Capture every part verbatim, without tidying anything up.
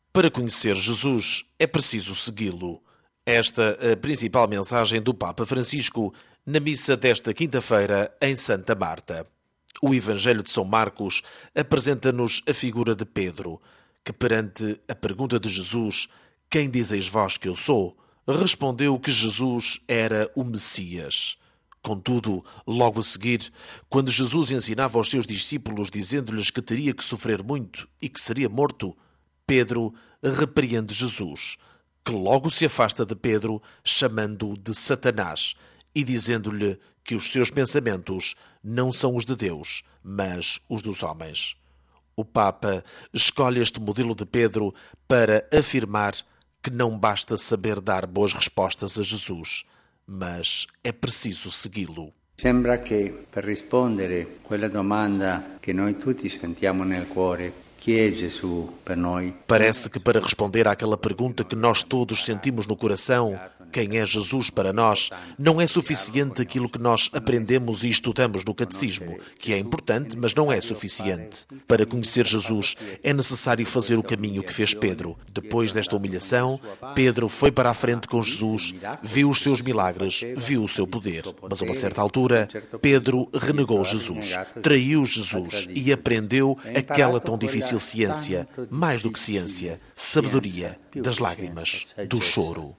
Para conhecer Jesus, é preciso segui-lo. Esta é a principal mensagem do Papa Francisco na missa desta quinta-feira em Santa Marta. O Evangelho de São Marcos apresenta-nos a figura de Pedro, que perante a pergunta de Jesus, quem dizeis vós que eu sou? Respondeu que Jesus era o Messias. Contudo, logo a seguir, quando Jesus ensinava aos seus discípulos dizendo-lhes que teria que sofrer muito e que seria morto, Pedro repreende Jesus, que logo se afasta de Pedro, chamando-o de Satanás e dizendo-lhe que os seus pensamentos não são os de Deus, mas os dos homens. O Papa escolhe este modelo de Pedro para afirmar que não basta saber dar boas respostas a Jesus, mas é preciso segui-lo. Sembra che per rispondere a quella domanda che noi tutti sentiamo nel cuore, chi è Gesù per noi? Parece que para responder àquela pergunta que nós todos sentimos no coração, quem é Jesus para nós, não é suficiente aquilo que nós aprendemos e estudamos no catecismo, que é importante, mas não é suficiente. Para conhecer Jesus, é necessário fazer o caminho que fez Pedro. Depois desta humilhação, Pedro foi para a frente com Jesus, viu os seus milagres, viu o seu poder. Mas a uma certa altura, Pedro renegou Jesus, traiu Jesus e aprendeu aquela tão difícil ciência, mais do que ciência, sabedoria das lágrimas, do choro.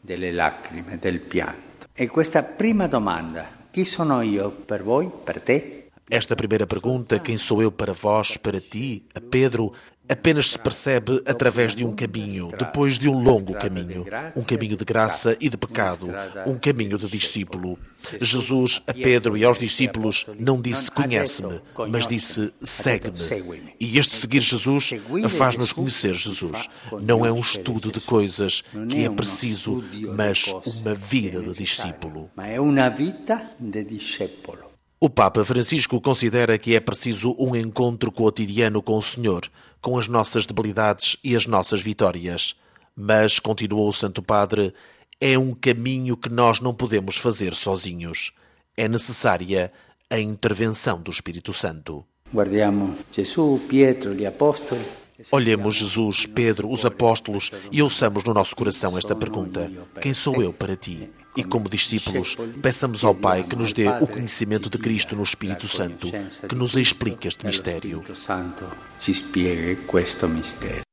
Del pianto. E questa prima domanda, chi sono io per voi, per te? Esta primeira pergunta, quem sou eu para vós, para ti, a Pedro, apenas se percebe através de um caminho, depois de um longo caminho, um caminho de graça e de pecado, um caminho de discípulo. Jesus, a Pedro e aos discípulos, não disse conhece-me, mas disse segue-me. E este seguir Jesus faz-nos conhecer Jesus. Não é um estudo de coisas que é preciso, mas uma vida de discípulo. Mas é uma vida de discípulo. O Papa Francisco considera que é preciso um encontro cotidiano com o Senhor, com as nossas debilidades e as nossas vitórias. Mas, continuou o Santo Padre, é um caminho que nós não podemos fazer sozinhos. É necessária a intervenção do Espírito Santo. Guardiamo Gesù, Pietro, gli apostoli. Olhemos Jesus, Pedro, os apóstolos e ouçamos no nosso coração esta pergunta: quem sou eu para ti? E como discípulos, peçamos ao Pai que nos dê o conhecimento de Cristo no Espírito Santo, que nos explique este mistério.